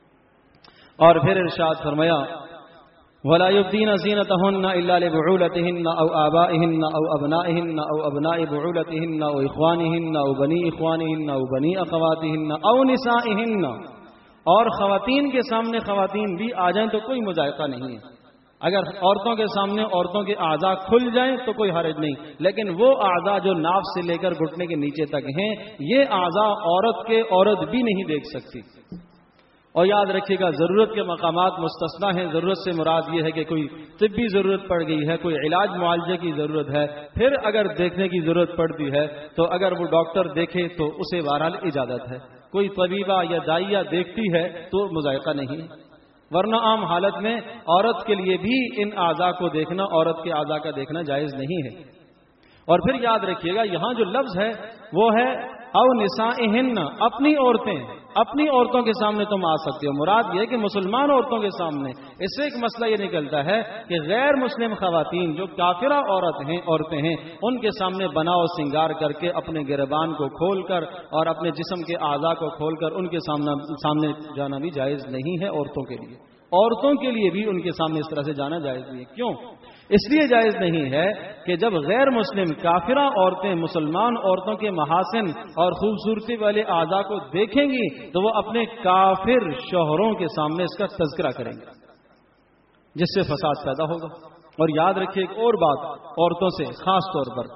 اور پھر ارشاد فرمایا وَلَا يُبْدِينَ زِينَتَهُنَّ إِلَّا لِبُعُولَتِهِنَّ أَوْ آبَائِهِنَّ أَوْ أَبْنَائِهِنَّ أَوْ أَبْنَاءِ بُعُولَتِهِنَّ أَوْ إِخْوَانِهِنَّ أَوْ بَنِي إِخْوَانِهِنَّ أَوْ بَنِي أَخَوَاتِهِنَّ أَوْ نِسَائِهِنَّ، اور خواتین کے سامنے خواتین بھی آ جائیں تو کوئی مضائقہ نہیں ہے۔ اگر عورتوں کے سامنے عورتوں کے اعضاء کھل جائیں تو کوئی حرج نہیں، لیکن وہ اعضاء جو ناف سے لے کر گھٹنے کے نیچے تک ہیں یہ اعضاء عورت کے عورت بھی نہیں دیکھ سکتی۔ اور یاد رکھیے گا ضرورت کے مقامات مستثنا ہیں۔ ضرورت سے مراد یہ ہے کہ کوئی طبی ضرورت پڑ گئی ہے، کوئی علاج معالجے کی ضرورت ہے، پھر اگر دیکھنے کی ضرورت پڑتی ہے تو اگر وہ ڈاکٹر دیکھے تو اسے بہرحال اجازت ہے۔ کوئی طبیبہ یا دائیہ دیکھتی ہے تو مضائقہ نہیں، ورنہ عام حالت میں عورت کے لیے بھی ان اعضاء کو دیکھنا، عورت کے اعضاء کا دیکھنا جائز نہیں ہے۔ اور پھر یاد رکھیے گا یہاں جو لفظ ہے وہ ہے او نسائہن، اپنی عورتیں، اپنی عورتوں کے سامنے تم آ سکتے ہو۔ مراد یہ کہ مسلمان عورتوں کے سامنے۔ اس سے ایک مسئلہ یہ نکلتا ہے کہ غیر مسلم خواتین جو کافرہ عورت ہیں عورتیں ہیں ان کے سامنے بناؤ سنگار کر کے اپنے گریبان کو کھول کر اور اپنے جسم کے اعضاء کو کھول کر ان کے سامنے جانا بھی جائز نہیں ہے عورتوں کے لیے۔ عورتوں کے لیے بھی ان کے سامنے اس طرح سے جانا جائز نہیں ہے۔ کیوں؟ اس لیے جائز نہیں ہے کہ جب غیر مسلم کافرہ عورتیں مسلمان عورتوں کے محاسن اور خوبصورتی والے اعضاء کو دیکھیں گی تو وہ اپنے کافر شوہروں کے سامنے اس کا تذکرہ کریں گے، جس سے فساد پیدا ہوگا۔ اور یاد رکھیے ایک اور بات عورتوں سے خاص طور پر،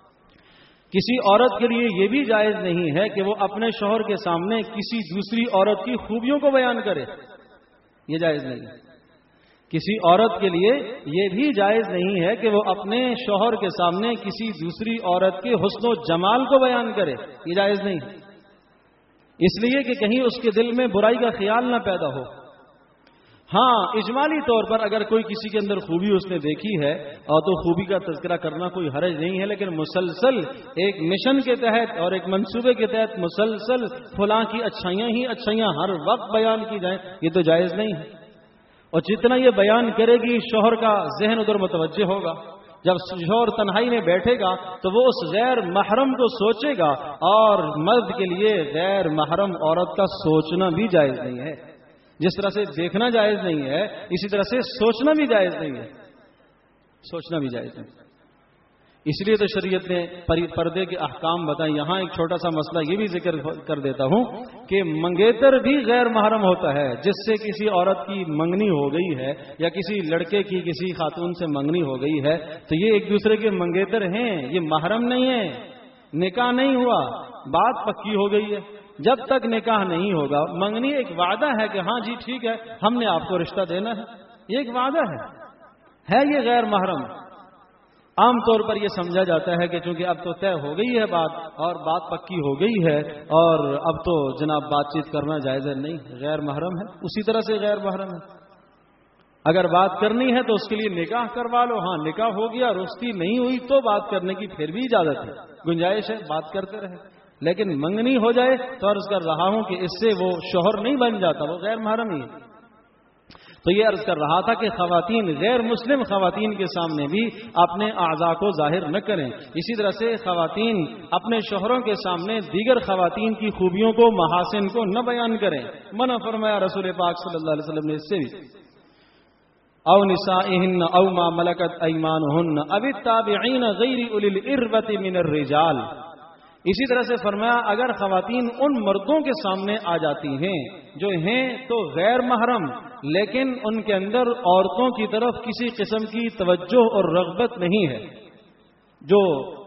کسی عورت کے لیے یہ بھی جائز نہیں ہے کہ وہ اپنے شوہر کے سامنے کسی دوسری عورت کی خوبیوں کو بیان کرے، یہ جائز نہیں ہے۔ کسی عورت کے لیے یہ بھی جائز نہیں ہے کہ وہ اپنے شوہر کے سامنے کسی دوسری عورت کے حسن و جمال کو بیان کرے، یہ جائز نہیں ہے، اس لیے کہ کہیں اس کے دل میں برائی کا خیال نہ پیدا ہو۔ ہاں اجمالی طور پر اگر کوئی کسی کے اندر خوبی اس نے دیکھی ہے اور تو خوبی کا تذکرہ کرنا کوئی حرج نہیں ہے، لیکن مسلسل ایک مشن کے تحت اور ایک منصوبے کے تحت مسلسل فلاں کی اچھائیاں ہی اچھائیاں ہر وقت بیان کی جائیں، یہ تو جائز نہیں ہے۔ اور جتنا یہ بیان کرے گی شوہر کا ذہن ادھر متوجہ ہوگا۔ جب شوہر تنہائی میں بیٹھے گا تو وہ اس غیر محرم کو سوچے گا، اور مرد کے لیے غیر محرم عورت کا سوچنا بھی جائز نہیں ہے۔ جس طرح سے دیکھنا جائز نہیں ہے اسی طرح سے سوچنا بھی جائز نہیں ہے، سوچنا بھی جائز نہیں۔ اس لیے تو شریعت نے پردے کے احکام بتائیں۔ یہاں ایک چھوٹا سا مسئلہ یہ بھی ذکر کر دیتا ہوں کہ منگیتر بھی غیر محرم ہوتا ہے، جس سے کسی عورت کی منگنی ہو گئی ہے یا کسی لڑکے کی کسی خاتون سے منگنی ہو گئی ہے تو یہ ایک دوسرے کے منگیتر ہیں، یہ محرم نہیں ہے، نکاح نہیں ہوا، بات پکی ہو گئی ہے۔ جب تک نکاح نہیں ہوگا منگنی ایک وعدہ ہے کہ ہاں جی ٹھیک ہے ہم نے آپ کو رشتہ دینا ہے، یہ ایک وعدہ ہے ہے یہ غیر محرم۔ عام طور پر یہ سمجھا جاتا ہے کہ چونکہ اب تو طے ہو گئی ہے بات اور بات پکی ہو گئی ہے اور اب تو جناب بات چیت کرنا جائز ہے، نہیں، غیر محرم ہے، اسی طرح سے غیر محرم ہے۔ اگر بات کرنی ہے تو اس کے لیے نکاح کروا لو، ہاں نکاح ہو گیا رخصتی نہیں ہوئی تو بات کرنے کی پھر بھی اجازت ہے، گنجائش ہے، بات کرتے رہے۔ لیکن منگنی ہو جائے تو عرض کر رہا ہوں کہ اس سے وہ شوہر نہیں بن جاتا، وہ غیر محرم ہی ہے۔ تو یہ عرض کر رہا تھا کہ خواتین غیر مسلم خواتین کے سامنے بھی اپنے اعضاء کو ظاہر نہ کریں، اسی طرح سے خواتین اپنے شوہروں کے سامنے دیگر خواتین کی خوبیوں کو محاسن کو نہ بیان کریں، منع فرمایا رسول پاک صلی اللہ علیہ وسلم نے اس سے بھی۔ او نسائہن او ما ملکت ایمانہن او التابعین غیر اولی الاربۃ من الرجال، اسی طرح سے فرمایا اگر خواتین ان مردوں کے سامنے آ جاتی ہیں جو ہیں تو غیر محرم لیکن ان کے اندر عورتوں کی طرف کسی قسم کی توجہ اور رغبت نہیں ہے، جو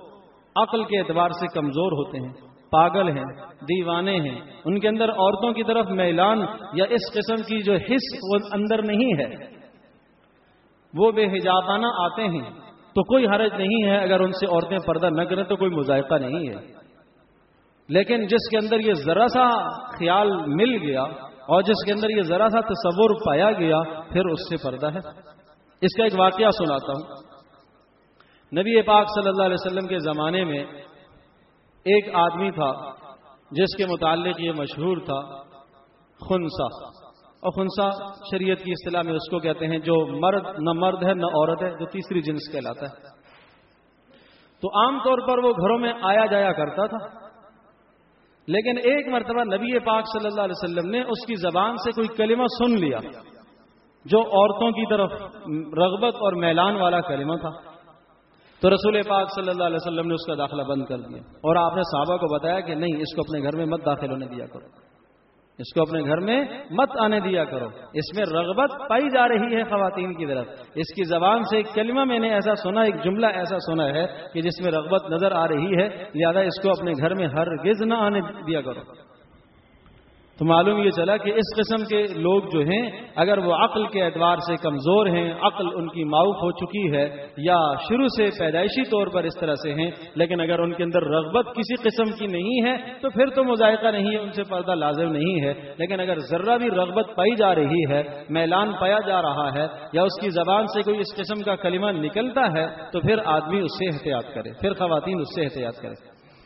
عقل کے اعتبار سے کمزور ہوتے ہیں، پاگل ہیں، دیوانے ہیں، ان کے اندر عورتوں کی طرف میلان یا اس قسم کی جو حس وہ اندر نہیں ہے، وہ بے حجابانہ آتے ہیں، تو کوئی حرج نہیں ہے اگر ان سے عورتیں پردہ نہ کریں تو کوئی مذائقہ نہیں ہے۔ لیکن جس کے اندر یہ ذرا سا خیال مل گیا اور جس کے اندر یہ ذرا سا تصور پایا گیا پھر اس سے پردہ ہے۔ اس کا ایک واقعہ سناتا ہوں۔ نبی پاک صلی اللہ علیہ وسلم کے زمانے میں ایک آدمی تھا جس کے متعلق یہ مشہور تھا خنسا، اور خنسا شریعت کی اصطلاح میں اس کو کہتے ہیں جو مرد نہ مرد ہے نہ عورت ہے، جو تیسری جنس کہلاتا ہے۔ تو عام طور پر وہ گھروں میں آیا جایا کرتا تھا، لیکن ایک مرتبہ نبی پاک صلی اللہ علیہ وسلم نے اس کی زبان سے کوئی کلمہ سن لیا جو عورتوں کی طرف رغبت اور میلان والا کلمہ تھا، تو رسول پاک صلی اللہ علیہ وسلم نے اس کا داخلہ بند کر دیا، اور آپ نے صحابہ کو بتایا کہ نہیں، اس کو اپنے گھر میں مت داخل ہونے دیا کرو، اس کو اپنے گھر میں مت آنے دیا کرو، اس میں رغبت پائی جا رہی ہے خواتین کی طرف، اس کی زبان سے ایک کلمہ میں نے ایسا سنا، ایک جملہ ایسا سنا ہے کہ جس میں رغبت نظر آ رہی ہے، لہذا اس کو اپنے گھر میں ہرگز نہ آنے دیا کرو۔ تو معلوم یہ چلا کہ اس قسم کے لوگ جو ہیں اگر وہ عقل کے اعتبار سے کمزور ہیں، عقل ان کی معاف ہو چکی ہے یا شروع سے پیدائشی طور پر اس طرح سے ہیں، لیکن اگر ان کے اندر رغبت کسی قسم کی نہیں ہے تو پھر تو مذائقہ نہیں ہے، ان سے پردہ لازم نہیں ہے۔ لیکن اگر ذرہ بھی رغبت پائی جا رہی ہے، میلان پایا جا رہا ہے، یا اس کی زبان سے کوئی اس قسم کا کلمہ نکلتا ہے تو پھر آدمی اس سے احتیاط کرے، پھر خواتین اس سے احتیاط کرے۔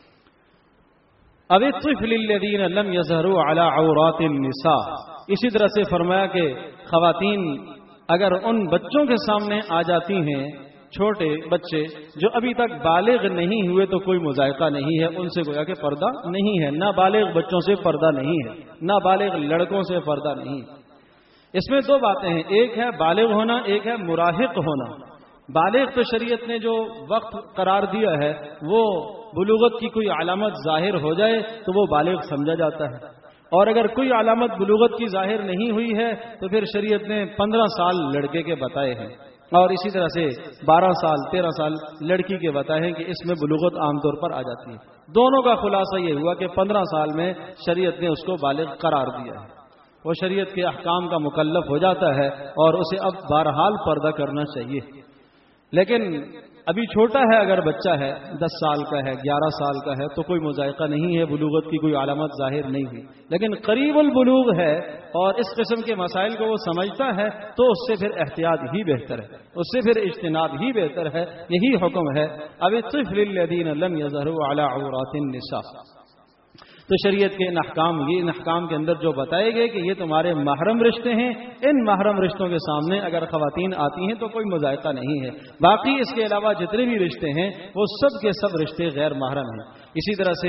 اب الطفل الذین لم یظہروا علی عورات النساء، اسی طرح سے فرمایا کہ خواتین اگر ان بچوں کے سامنے آ جاتی ہیں، چھوٹے بچے جو ابھی تک بالغ نہیں ہوئے تو کوئی مذائقہ نہیں ہے، ان سے گویا کہ پردہ نہیں ہے، نابالغ بچوں سے پردہ نہیں ہے، نابالغ لڑکوں سے پردہ نہیں۔ اس میں دو باتیں ہیں، ایک ہے بالغ ہونا، ایک ہے مراہق ہونا۔ بالغ تو شریعت نے جو وقت قرار دیا ہے وہ بلوغت کی کوئی علامت ظاہر ہو جائے تو وہ بالغ سمجھا جاتا ہے، اور اگر کوئی علامت بلوغت کی ظاہر نہیں ہوئی ہے تو پھر شریعت نے پندرہ سال لڑکے کے بتائے ہیں، اور اسی طرح سے بارہ سال تیرہ سال لڑکی کے بتائے ہیں کہ اس میں بلوغت عام طور پر آ جاتی ہے۔ دونوں کا خلاصہ یہ ہوا کہ پندرہ سال میں شریعت نے اس کو بالغ قرار دیا ہے، وہ شریعت کے احکام کا مکلف ہو جاتا ہے اور اسے اب بہرحال پردہ کرنا چاہیے۔ لیکن ابھی چھوٹا ہے، اگر بچہ ہے دس سال کا ہے، گیارہ سال کا ہے تو کوئی مذائقہ نہیں ہے، بلوغت کی کوئی علامت ظاہر نہیں ہوئی، لیکن قریب البلوغ ہے اور اس قسم کے مسائل کو وہ سمجھتا ہے تو اس سے پھر احتیاط ہی بہتر ہے، اس سے پھر اجتناب ہی بہتر ہے، یہی حکم ہے۔ اب الطفل الذین لم یظہروا علی عورات النساء، تو شریعت کے ان احکام یہ ان احکام کے اندر جو بتائے گئے کہ یہ تمہارے محرم رشتے ہیں، ان محرم رشتوں کے سامنے اگر خواتین آتی ہیں تو کوئی مذائقہ نہیں ہے۔ باقی اس کے علاوہ جتنے بھی رشتے ہیں وہ سب کے سب رشتے غیر محرم ہیں۔ اسی طرح سے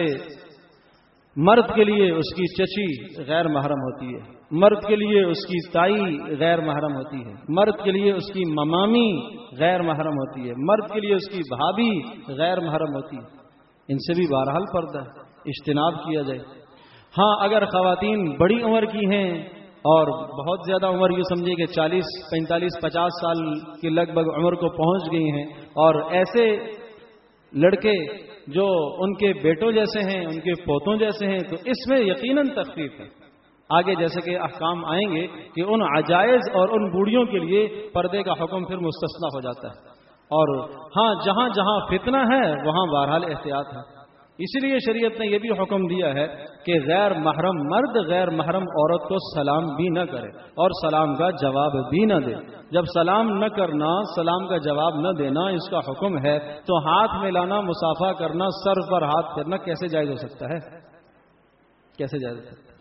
مرد کے لیے اس کی چچی غیر محرم ہوتی ہے، مرد کے لیے اس کی تائی غیر محرم ہوتی ہے، مرد کے لیے اس کی ممامی غیر محرم ہوتی ہے، مرد کے لیے اس کی بھابھی غیر محرم ہوتی ہے۔ ان سے بھی بہرحال پردہ ہے، اجتناب کیا جائے۔ ہاں اگر خواتین بڑی عمر کی ہیں اور بہت زیادہ عمر یہ سمجھے کہ چالیس پینتالیس پچاس سال کی لگ بھگ عمر کو پہنچ گئی ہیں، اور ایسے لڑکے جو ان کے بیٹوں جیسے ہیں، ان کے پوتوں جیسے ہیں، تو اس میں یقیناً تخفیف ہے۔ آگے جیسے کہ احکام آئیں گے کہ ان عجائز اور ان بوڑھیوں کے لیے پردے کا حکم پھر مستثنی ہو جاتا ہے، اور ہاں جہاں جہاں فتنہ ہے وہاں بہرحال احتیاط ہے۔ اسی لیے شریعت نے یہ بھی حکم دیا ہے کہ غیر محرم مرد غیر محرم عورت کو سلام بھی نہ کرے اور سلام کا جواب بھی نہ دے۔ جب سلام نہ کرنا، سلام کا جواب نہ دینا اس کا حکم ہے تو ہاتھ ملانا، مصافحہ کرنا، سر پر ہاتھ پھیرنا کیسے جائز ہو سکتا ہے؟ کیسے جائز ہو سکتا ہے؟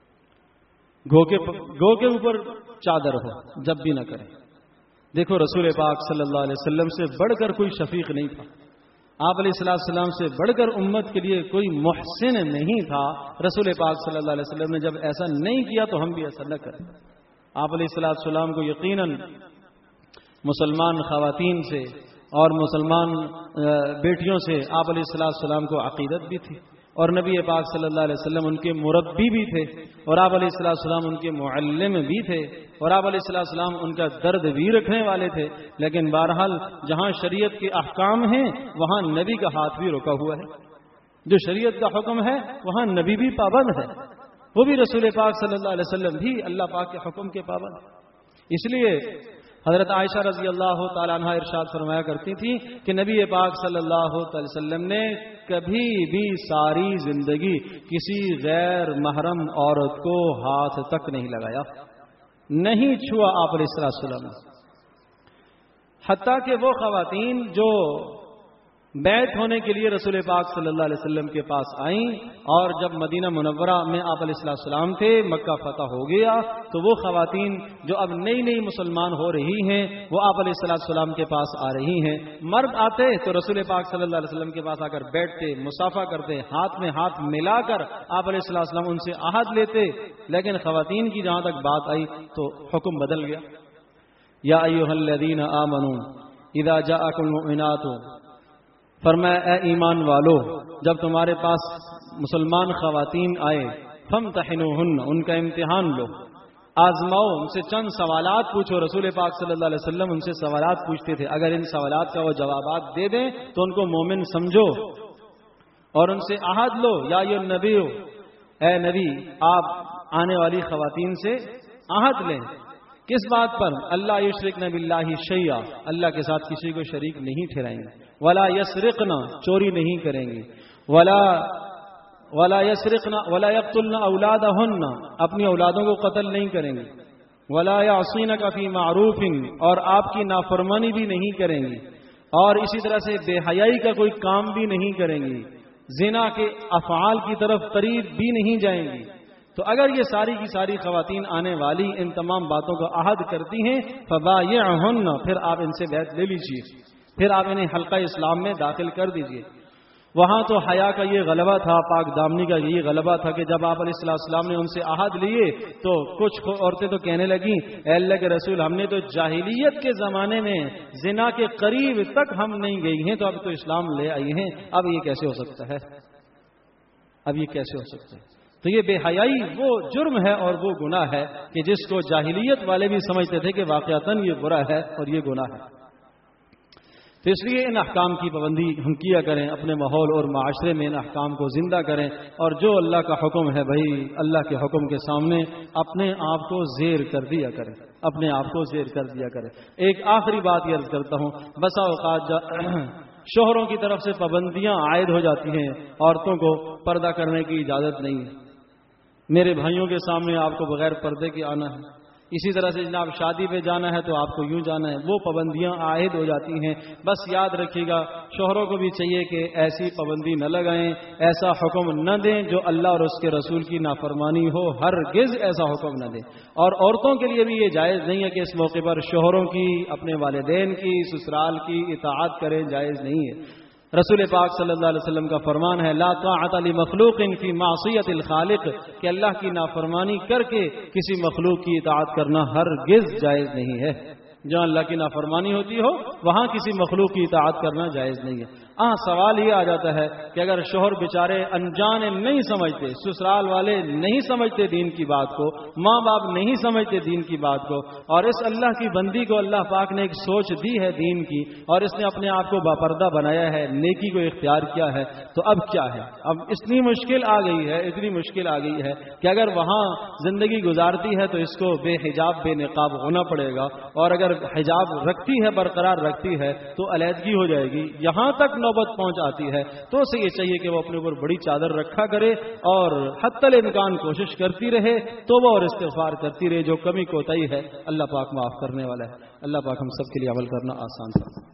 گو کے گو کے اوپر چادر ہو جب بھی نہ کرے۔ دیکھو رسول پاک صلی اللہ علیہ وسلم سے بڑھ کر کوئی شفیق نہیں تھا، آپ علیہ الصلوۃ والسلام سے بڑھ کر امت کے لیے کوئی محسن نہیں تھا۔ رسول پاک صلی اللہ علیہ وسلم نے جب ایسا نہیں کیا تو ہم بھی ایسا نہ کریں۔ آپ علیہ الصلوۃ والسلام کو یقیناً مسلمان خواتین سے اور مسلمان بیٹیوں سے آپ علیہ الصلوۃ والسلام کو عقیدت بھی تھی، اور نبی پاک صلی اللہ علیہ وسلم ان کے مربی بھی تھے، اور آپ علیہ السلام ان کے معلم بھی تھے، اور آپ علیہ السلام ان کا درد بھی رکھنے والے تھے. لیکن بہرحال جہاں شریعت کے احکام ہیں وہاں نبی کا ہاتھ بھی رکا ہوا ہے. جو شریعت کا حکم ہے وہاں نبی بھی پابند ہے، وہ بھی رسول پاک صلی اللہ علیہ وسلم بھی اللہ پاک کے حکم کے پابند. اس لیے حضرت عائشہ رضی اللہ تعالیٰ عنہ ارشاد فرمایا کرتی تھی کہ نبی پاک صلی اللہ علیہ وسلم نے کبھی بھی ساری زندگی کسی غیر محرم عورت کو ہاتھ تک نہیں لگایا، نہیں چھوا آپ علیہ السلام. حتیٰ کہ وہ خواتین جو بیعت ہونے کے لیے رسول پاک صلی اللہ علیہ وسلم کے پاس آئیں، اور جب مدینہ منورہ میں آپ علیہ السلام تھے، مکہ فتح ہو گیا، تو وہ خواتین جو اب نئی نئی مسلمان ہو رہی ہیں وہ آپ علیہ السلام کے پاس آ رہی ہیں. مرد آتے تو رسول پاک صلی اللہ علیہ وسلم کے پاس آ کر بیٹھتے، مصافحہ کرتے، ہاتھ میں ہاتھ ملا کر آپ علیہ السلام ان سے عہد لیتے. لیکن خواتین کی جہاں تک بات آئی تو حکم بدل گیا. یا ایھا الذین آمنوا اذا جاءکم المؤمنات، فرمایا اے ایمان والو جب تمہارے پاس مسلمان خواتین آئے، فامتحنوہن، ان کا امتحان لو، آزماؤ، ان سے چند سوالات پوچھو. رسول پاک صلی اللہ علیہ وسلم ان سے سوالات پوچھتے تھے، اگر ان سوالات کا وہ جوابات دے دیں تو ان کو مومن سمجھو اور ان سے عہد لو. یا ایھا النبی، اے نبی آپ آنے والی خواتین سے عہد لیں. کس بات پر؟ اللہ یشرکن باللہ شیئا، اللہ کے ساتھ کسی کو شریک نہیں ٹھہرائیں گے. ولا یسرقن، چوری نہیں کریں گے. ولا ولا یسرقن ولا یقتلن اولادہن، اپنی اولادوں کو قتل نہیں کریں گے. ولا یعصینک فی معروف، اور آپ کی نافرمانی بھی نہیں کریں گی. اور اسی طرح سے بے حیائی کا کوئی کام بھی نہیں کریں گی. زنا کے افعال کی طرف قریب بھی نہیں جائیں گی. تو اگر یہ ساری کی ساری خواتین آنے والی ان تمام باتوں کا عہد کرتی ہیں، فبایعہن، پھر آپ ان سے بیعت لے لیجیے، پھر آپ انہیں حلقہ اسلام میں داخل کر دیجیے. وہاں تو حیا کا یہ غلبہ تھا، پاک دامنی کا یہ غلبہ تھا کہ جب آپ علیہ السلام نے ان سے عہد لیے تو کچھ عورتیں تو کہنے لگیں، اے اللہ کے رسول ہم نے تو جاہلیت کے زمانے میں زنا کے قریب تک ہم نہیں گئی ہیں، تو اب تو اسلام لے آئی ہیں، اب یہ کیسے ہو سکتا ہے؟ اب یہ کیسے ہو سکتا ہے؟ تو یہ بے حیائی وہ جرم ہے اور وہ گناہ ہے کہ جس کو جاہلیت والے بھی سمجھتے تھے کہ واقعتاً یہ برا ہے اور یہ گناہ ہے. تو اس لیے ان احکام کی پابندی ہم کیا کریں، اپنے ماحول اور معاشرے میں ان احکام کو زندہ کریں، اور جو اللہ کا حکم ہے بھائی اللہ کے حکم کے سامنے اپنے آپ کو زیر کر دیا کریں، اپنے آپ کو زیر کر دیا کریں. ایک آخری بات یہ عرض کرتا ہوں، بسا اوقات شوہروں کی طرف سے پابندیاں عائد ہو جاتی ہیں، عورتوں کو پردہ کرنے کی اجازت نہیں ہے، میرے بھائیوں کے سامنے آپ کو بغیر پردے کے آنا ہے، اسی طرح سے جناب شادی پہ جانا ہے تو آپ کو یوں جانا ہے، وہ پابندیاں عائد ہو جاتی ہیں. بس یاد رکھیے گا شوہروں کو بھی چاہیے کہ ایسی پابندی نہ لگائیں، ایسا حکم نہ دیں جو اللہ اور اس کے رسول کی نافرمانی ہو، ہرگز ایسا حکم نہ دیں. اور عورتوں کے لیے بھی یہ جائز نہیں ہے کہ اس موقع پر شوہروں کی، اپنے والدین کی، سسرال کی اطاعت کریں، جائز نہیں ہے. رسول پاک صلی اللہ علیہ وسلم کا فرمان ہے لا طاعت لمخلوق فی معصیت الخالق، کہ اللہ کی نافرمانی کر کے کسی مخلوق کی اطاعت کرنا ہرگز جائز نہیں ہے. جہاں اللہ کی نافرمانی ہوتی ہو وہاں کسی مخلوق کی اطاعت کرنا جائز نہیں ہے. ہاں سوال یہ آ جاتا ہے کہ اگر شوہر بیچارے انجان نہیں سمجھتے، سسرال والے نہیں سمجھتے دین کی بات کو، ماں باپ نہیں سمجھتے دین کی بات کو، اور اس اللہ کی بندی کو اللہ پاک نے ایک سوچ دی ہے دین کی، اور اس نے اپنے آپ کو باپردہ بنایا ہے، نیکی کو اختیار کیا ہے، تو اب کیا ہے؟ اب اتنی مشکل آ گئی ہے اتنی مشکل آ گئی ہے کہ اگر وہاں زندگی گزارتی ہے تو اس کو بے حجاب بے نقاب ہونا پڑے گا، اور اگر حجاب رکھتی ہے، برقرار رکھتی ہے، تو علیحدگی ہو جائے گی. یہاں تک نوبت پہنچ آتی ہے تو اسے یہ چاہیے کہ وہ اپنے اوپر بڑی چادر رکھا کرے اور حتی الامکان کوشش کرتی رہے، توبہ اور استغفار کرتی رہے. جو کمی کوتاہی ہے اللہ پاک معاف کرنے والا ہے. اللہ پاک ہم سب کے لیے عمل کرنا آسان فرمائے.